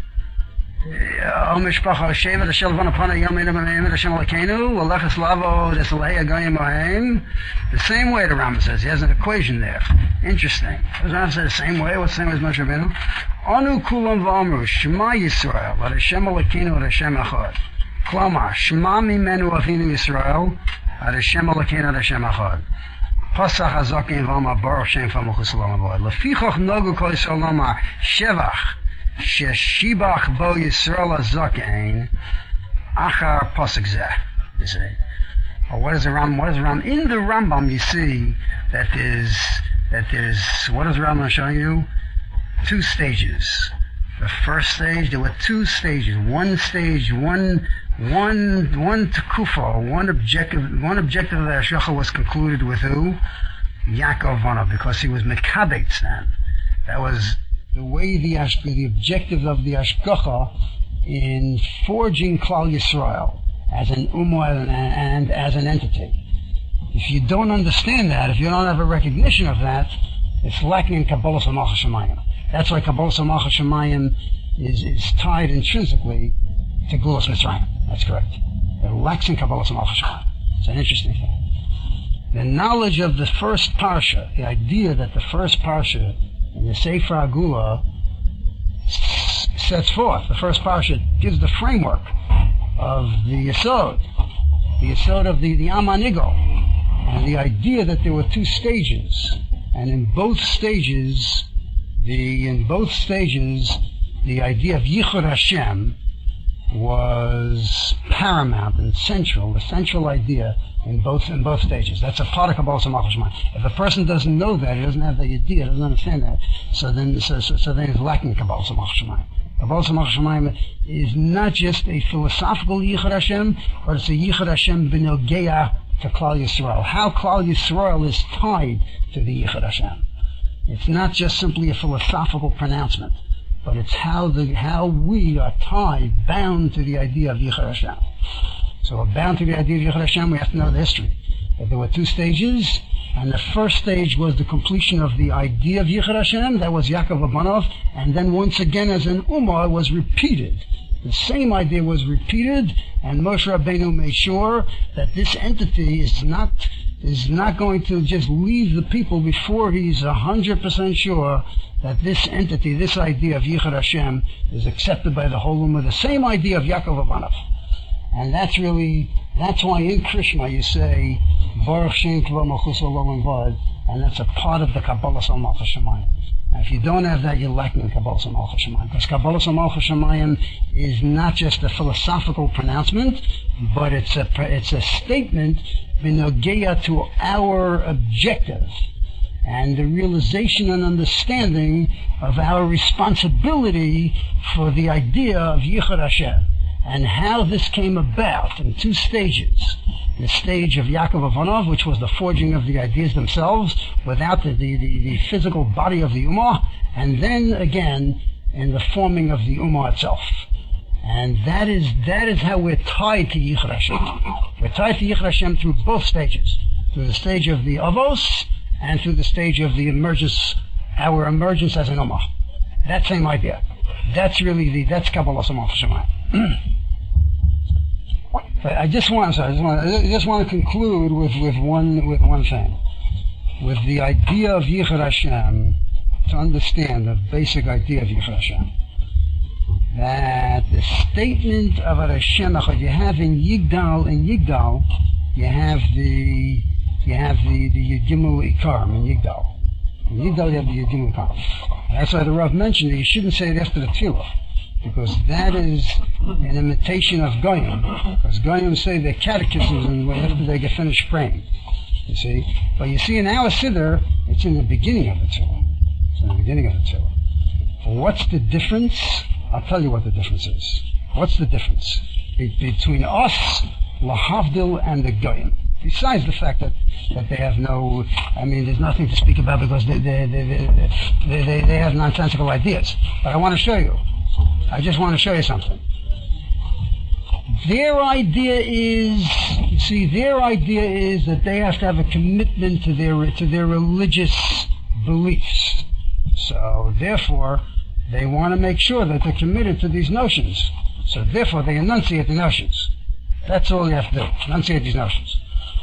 o mishpacha Hashem et asher levon upon yom edom et Hashem Elokeinu, v'lechas lavo desalei agayim ohem. The same way the Rambam says. He has an equation there. Interesting. The Rambam says the same way. What's the same as Moshe Rabbeinu? Anu kulam v'amru Shema Yisrael et Hashem Elokeinu et Hashem Echad. Klomar Shema mimenu avinu Yisrael et Hashem Elokeinu et Hashem Echad. Pasach hazakin v'amar Baruch Shem Kvamuchus Olam Voed. Lefichach nogu kol Yisrael lomar Shevach sheshibach bo Yisrael hazakin achar pasuk zeh. You see. Or what is the Rambam? In the Rambam you see that there's what is the Rambam showing you? Two stages. The first stage, there were two stages. One stage, one tekufa, one objective of the Hashgacha was concluded with who? Yaakov Avinu, because he was mekabetz then. That was the way the objective of the Hashgacha in forging Klal Yisrael as an ummah and as an entity. If you don't understand that, if you don't have a recognition of that, it's lacking in Kabbalas HaMalchus Shemayim. That's why Kabbalas HaMalchus Shemayim is tied intrinsically to Gulas Mitzrayim. That's correct. It lacks in Kabbalas HaMalchus Shemayim. It's an interesting thing. The knowledge of the first parsha, the idea that the first parsha in the Sefer Agula sets forth, the first parsha gives the framework of the Yesod of the Am HaNigal, and the idea that there were two stages, and in both stages the idea of Yichud Hashem was paramount and central, the central idea in both stages. That's a part of Kabbalas HaMalchus Shemayim. If a person doesn't know that, he doesn't have the idea, doesn't understand that, so then he's lacking Kabbalas HaMalchus Shemayim. Kabbalas HaMalchus Shemayim is not just a philosophical Yichud Hashem, but it's a Yichud Hashem b'nogea to Klal Yisrael. How Klal Yisrael is tied to the Yichud Hashem. It's not just simply a philosophical pronouncement, but it's how we are bound to the idea of Yichud Hashem. So we're bound to the idea of Yichud Hashem, we have to know the history. That there were two stages, and the first stage was the completion of the idea of Yichud Hashem, that was Yaakov Abanov, and then once again as an Ummah was repeated. The same idea was repeated, and Moshe Rabbeinu made sure that this entity is not going to just leave the people before he's 100% sure that this entity, this idea of Yichud Hashem, is accepted by the whole Ummah, the same idea of Yaakov Abanov. And that's why in Krishma you say, Baruch Shem Kavod Malchus Olam Vod, and that's a part of the Kabbalah Al Malchus Shemayim. And if you don't have that, you're lacking in Kabbalah Al Malchus Shemayim, because Kabbalah Al Malchus Shemayim is not just a philosophical pronouncement, but it's a statement b'nogeya to our objective and the realization and understanding of our responsibility for the idea of Yichud Hashem. And how this came about in two stages. The stage of Yaakov Avanov, which was the forging of the ideas themselves without the physical body of the Ummah, and then again in the forming of the Ummah itself. And that is how we're tied to Yichud Hashem. We're tied to Yichud Hashem through both stages. Through the stage of the Avos and through the stage of the emergence, our emergence as an Ummah. That same idea. That's Kabbalah Al Malchus Shemayim. I just want to conclude with one thing, with the idea of Yichud Hashem, to understand the basic idea of Yichud Hashem. That the statement of Hashem Echad, you have in Yigdal, you have the Yigimul Ikarim in Yigdal. In Yigdal you have the Yigimul Ikarim. That's why the Rav mentioned that you shouldn't say it after the Tefillah, because that is an imitation of Goyim. Because Goyim say their catechisms after they get finished praying. You see? But you see in our Siddur, it's in the beginning of the Tefillah. It's in the beginning of the Tefillah. What's the difference? I'll tell you what the difference is. What's the difference between us, Lahavdil, and the Goyim? Besides the fact that they have there's nothing to speak about because they have nonsensical ideas. But I want to show you. I just want to show you something. Their idea is that they have to have a commitment to their religious beliefs. So therefore, they want to make sure that they're committed to these notions. So therefore, they enunciate the notions. That's all you have to do. Enunciate these notions.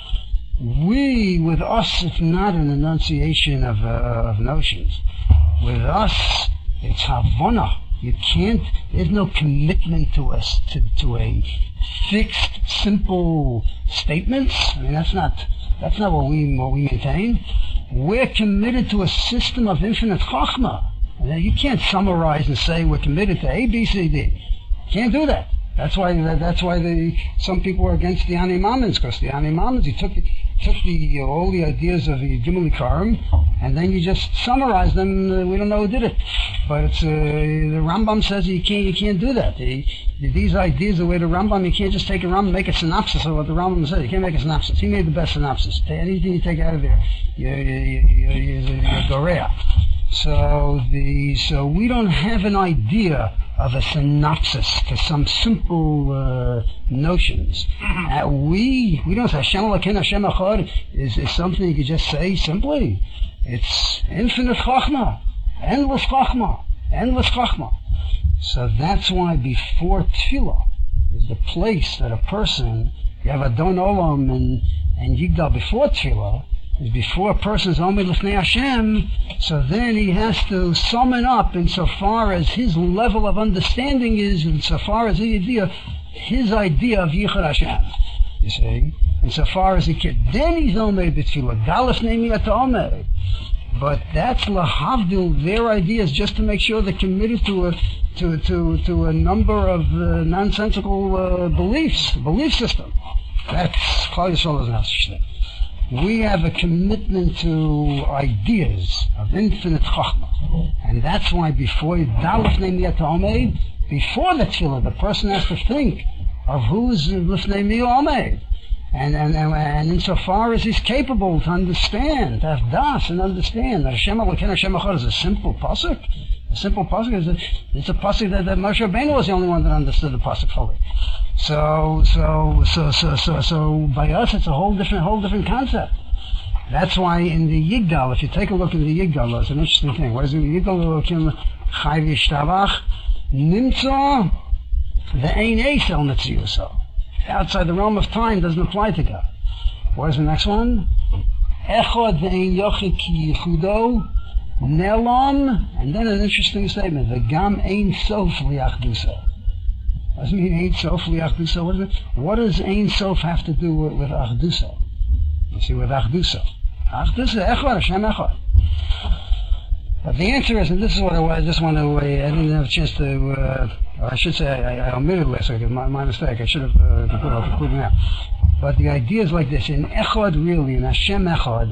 With us, it's not an enunciation of notions. With us, it's Havana. There's no commitment to us, to a fixed, simple statements. I mean, that's not what we maintain. We're committed to a system of infinite Chachma. You can't summarize and say we're committed to A, B, C, D. You can't do that. That's why some people are against the Ani Mamins, because the Ani Mamins, he took all the ideas of the Gimel Ikarim, and then you just summarize them. We don't know who did it, but it's the Rambam says you can't do that. These ideas, the way the Rambam, you can't just take a Rambam and make a synopsis of what the Rambam said. You can't make a synopsis. He made the best synopsis. Anything you take out of there, you're Gorea. So we don't have an idea of a synopsis to some simple notions. We don't say Hashem Elokeinu Hashem Echad is something you could just say simply. It's infinite Chachma, endless Chachma. So that's why before Tefillah is the place that a person, you have Adon Olam and Yigdal before Tefillah, is before a person's Omed L'fnei Hashem, so then he has to summon up insofar as his level of understanding is, insofar as his idea of Yichud Hashem. You see? Insofar as he can, then he's Omed B'Tefillah. Galus Neimi Ata Omed. But that's Lahavdil, their idea is just to make sure they're committed to a number of nonsensical belief system. That's Klal Yisrael doesn't have such thing. We have a commitment to ideas of infinite Chachma. And that's why before the Tefillah, the person has to think of who's Lifnei Mi Omed. And insofar as he's capable to understand, to have das and understand that Hashem Elokeinu Hashem Echad is a simple pasuk. A simple pasuk it's a pasuk that Moshe Rabbeinu was the only one that understood the pasuk fully. So by us it's a whole different concept. That's why in the Yigdal, if you take a look in the Yigdal, it's an interesting thing. What is it? Yigdal Elokim Chai V'Yishtabach Nimtza Ve'ein Eisel Netziuso. Outside the realm of time doesn't apply to God. What is the next one? Echad Ve'ein Yochid Ki Yichudo Nelam, and then an interesting statement. V'gam Ein Sof Li'achduso. What does it mean Ein Sof Li'achduso? What is it? What does Ein Sof have to do with Achduso? You see, with Achduso. Achduso, Echad, Hashem Echad. But the answer is, and this is what I just want to, I didn't have a chance to, I should say, I omitted last week, my mistake, I should have concluded now. But the idea is like this, in Echad really, in Hashem Echad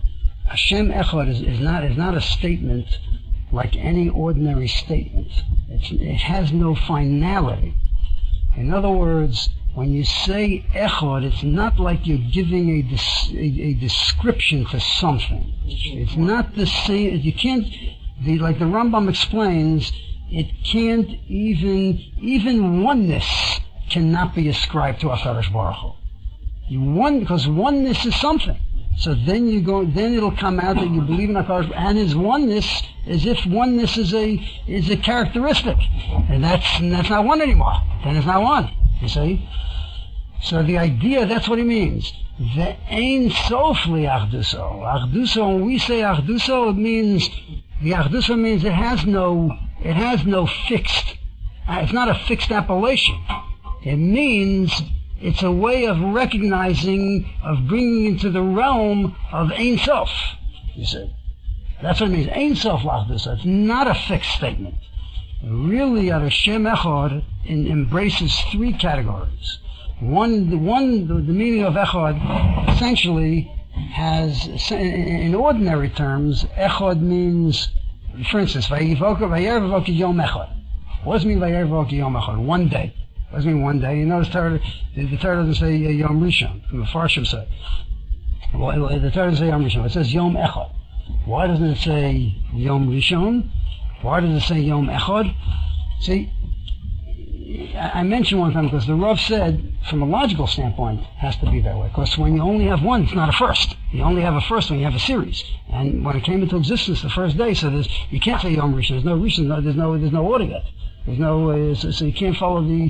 is not a statement like any ordinary statement. It has no finality. In other words, when you say Echad, it's not like you're giving a description to something. It's not the same. You can't, like the Rambam explains, it can't even oneness cannot be ascribed to HaKadosh Baruch Hu. Because oneness is something. So then it'll come out that you believe in HaKadosh and his oneness, as if oneness is a characteristic. And that's not one anymore. Then it's not one. You see? So the idea, that's what he means. The Ein Sof Li Achduso. Achduso, when we say Achduso, it means it has no fixed, it's not a fixed appellation. It means it's a way of recognizing, of bringing into the realm of Ein Sof. You see? That's what it means. Ein Sof Li Achduso. It's not a fixed statement. Really, Hashem Echad embraces three categories. One, the meaning of Echad essentially has, in ordinary terms, Echad means, for instance, Vayerev Eloki Yom Echad. What does it mean Vayerev Eloki Yom Echad? One day. What does it mean one day? You notice the Torah doesn't say Yom Rishon. The Farshim say. Well, the Torah doesn't say Yom Rishon. It says Yom Echad. Why doesn't it say Yom Rishon? Why does it say Yom Echad? See, I mentioned one time because the Rav said, from a logical standpoint, it has to be that way. Because when you only have one, it's not a first. You only have a first when you have a series. And when it came into existence the first day, so you can't say Yom Rishon. There's no Rishon. There's no order yet. There's no, so you can't follow the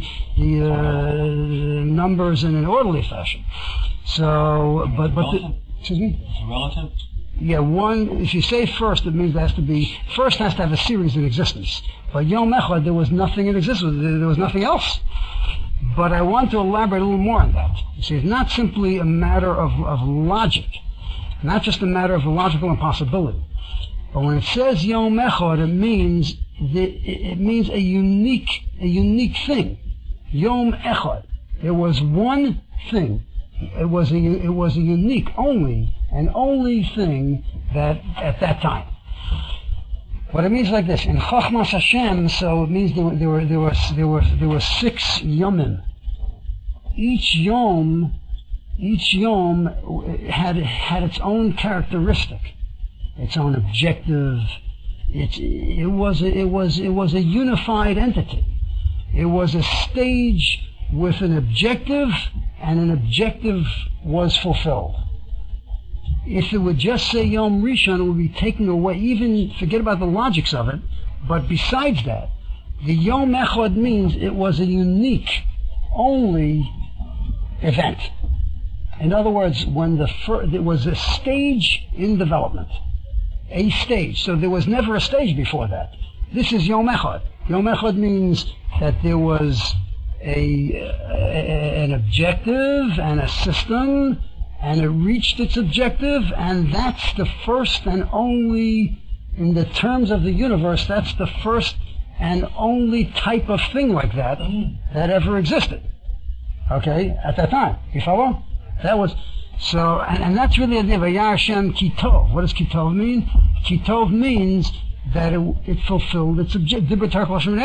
numbers in an orderly fashion. So, excuse me? It's a relative? Yeah, one, if you say first, it means first has to have a series in existence. But Yom Echad, there was nothing in existence, there was nothing else. But I want to elaborate a little more on that. You see, it's not simply a matter of logic, not just a matter of logical impossibility. But when it says Yom Echad, it means a unique thing. Yom Echad. There was one thing. It was a unique only thing that at that time. What it means like this, in Chachmas Hashem, so it means there were 6 yomim. Each yom had its own characteristic, its own objective. It was a unified entity. It was a stage with an objective, and an objective was fulfilled. If it would just say Yom Rishon, it would be taken away, even forget about the logics of it, but besides that, the Yom Echad means it was a unique, only event. In other words, there was a stage in development. A stage. So there was never a stage before that. This is Yom Echad. Yom Echad means that there was an objective and a system, and it reached its objective, and that's the first and only, in the terms of the universe, that's the first and only type of thing like that ever existed. Okay? At that time. You follow? That was, so, and that's really the idea of Vayar Hashem Kitov. What does Kitov mean? Kitov means that it fulfilled its objective. But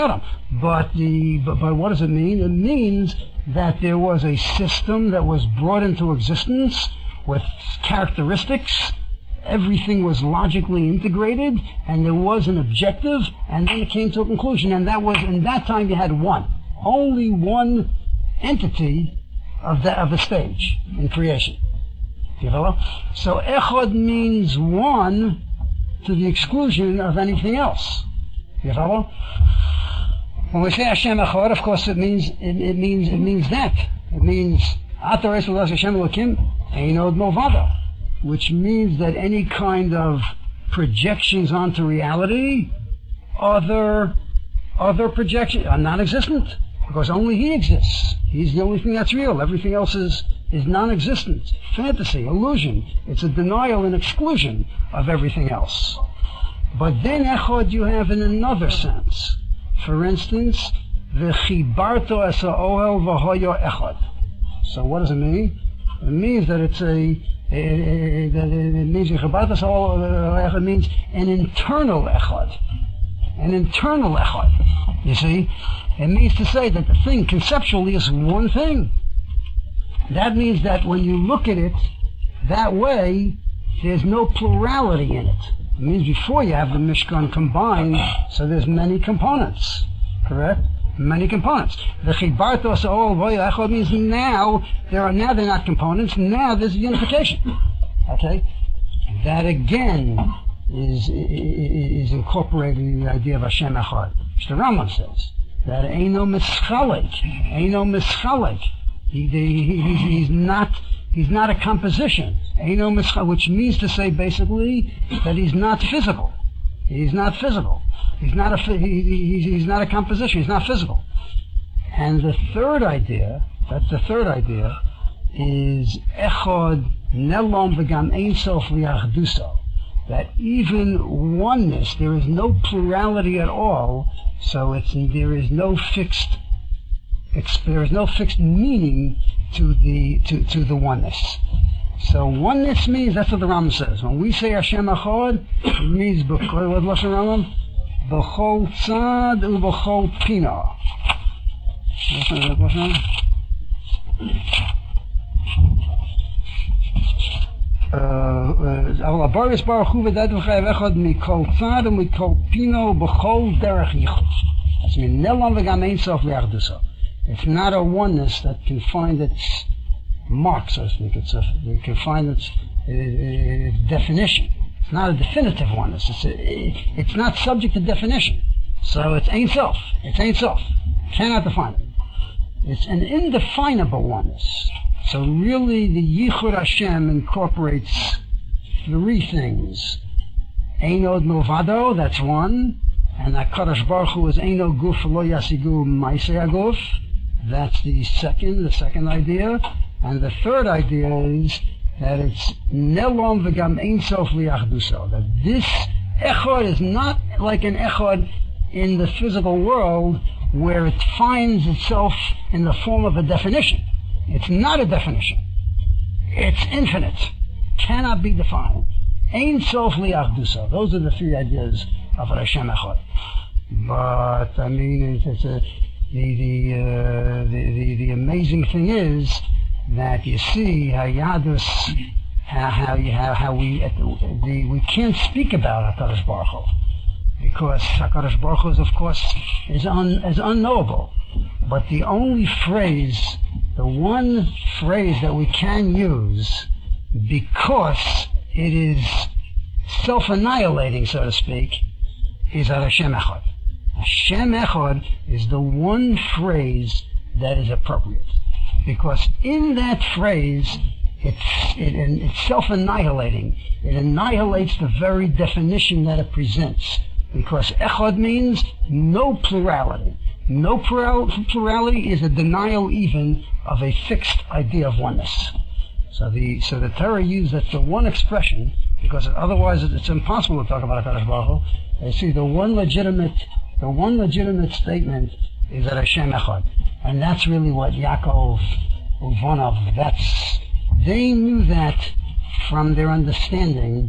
what does it mean? It means that there was a system that was brought into existence with characteristics. Everything was logically integrated, and there was an objective, and then it came to a conclusion. And that was, in that time, you had only one entity of the stage in creation. You follow? So echad means one to the exclusion of anything else. You follow? When we say Hashem echad, of course it means that. It means Atar Esalas Hashem Elokim Einod Movada, which means that any kind of projections onto reality, other projections are non-existent, because only He exists. He's the only thing that's real. Everything else is non-existent, fantasy, illusion. It's a denial and exclusion of everything else. But then echad you have in another sense. For instance, v'chibarto es ha'ohel v'hoyo echad. So what does it mean? It means that it means v'chibarto es ha'ohel echad means an internal echad. An internal echad. You see? It means to say that the thing conceptually is one thing. That means that when you look at it that way, there's no plurality in it. It means before you have the Mishkan combined, so there's many components. Correct? Many components. The Chibartos all Voyachod means now they're not components, now there's unification. Okay? That again is incorporated in the idea of Hashem Echad. Which the Rambam says. That Eino Mischalek. He's not a composition, which means to say basically that he's not physical. He's not physical. He's not a composition. He's not physical. And the third idea is echad nelom v'gam ein sof liachduso. That even oneness, there is no plurality at all. So there is no fixed meaning to the oneness. So oneness means, that's what the Rambam says. When we say Hashem Echad, it means what does the Rambam? B'chol tzad u'b'chol pina. אבל הבריס ברוך הוא ודעת וחייב אחד מכל צד ומכל פינו בכל דרך ייחוד. אז מנלם וגם אין סוף לאחדוסו. It's not a oneness that can find its mark, so to speak. It can find its definition. It's not a definitive oneness. It's not subject to definition. So it's Ein Sof. It's Ein Sof. Cannot define it. It's an indefinable oneness. So really the Yichud Hashem incorporates three things. Einod Milvado, that's one. And HaKadosh Baruch Hu is Eino Guf Lo Yasigu Maisei HaGuf. That's the second idea. And the third idea is that it's Nelom V'gam Ein Sof Liachduso. That this Echad is not like an Echad in the physical world where it finds itself in the form of a definition. It's not a definition. It's infinite. Cannot be defined. Ein Sof Liachduso. Those are the three ideas of Hashem Echad. But I mean, the amazing thing is that you see how we can't speak about HaKadosh Baruch Hu because HaKadosh Baruch Hu is, of course, is unknowable. But the only phrase, the one phrase that we can use, because it is self-annihilating, so to speak, is Hashem Echad. Hashem Echad is the one phrase that is appropriate. Because in that phrase, it's self-annihilating. It annihilates the very definition that it presents. Because Echad means no plurality. No plurality is a denial even of a fixed idea of oneness. So the Torah used that the one expression, because otherwise it's impossible to talk about HaKadosh Baruch Hu. You see, the one legitimate statement is that Hashem Echad. And that's really what Yaakov Uvanov, they knew that from their understanding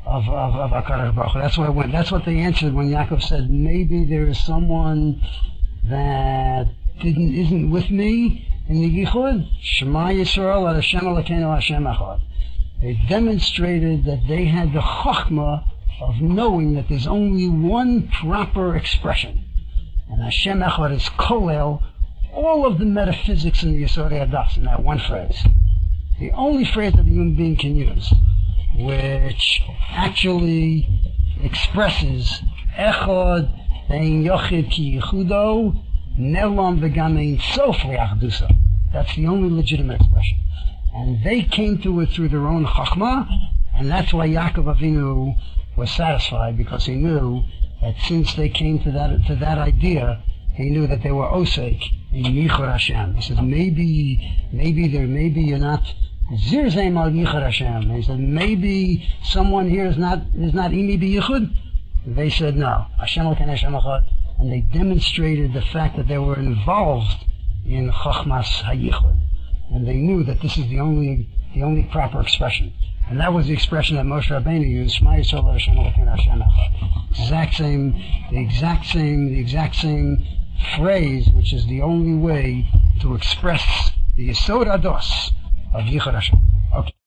of HaKadosh Baruch Hu. That's what they answered when Yaakov said, maybe there is someone that isn't with me in the Yichud. Shema Yisrael Hashem Elokeinu Hashem Echad. They demonstrated that they had the Chachma of knowing that there's only one proper expression. And Hashem Echad is kolel all of the metaphysics in the Yesodei Hadas in that one phrase. The only phrase that a human being can use, which actually expresses Echad Ein Yochid Ki Yichudo Nelam V'Gam Ein Sof Le'Achdusa. That's the only legitimate expression. And they came to it through their own Chachma, and that's why Yaakov Avinu was satisfied, because he knew that since they came to that idea, he knew that they were osek in Yichud Hashem. He said, maybe you're not Zirzeim al Yichud Hashem. He said, maybe someone here is not Imi B'Yichud. They said, no, Hashem Elokeinu Hashem Echad. And they demonstrated the fact that they were involved in Chachmas HaYichud. And they knew that this is the only proper expression. And that was the expression that Moshe Rabbeinu used, Shema Yisrael Hashem Elokeinu Hashem Echad. The exact same phrase, which is the only way to express the Yesod Hados of Yichud Hashem. Okay.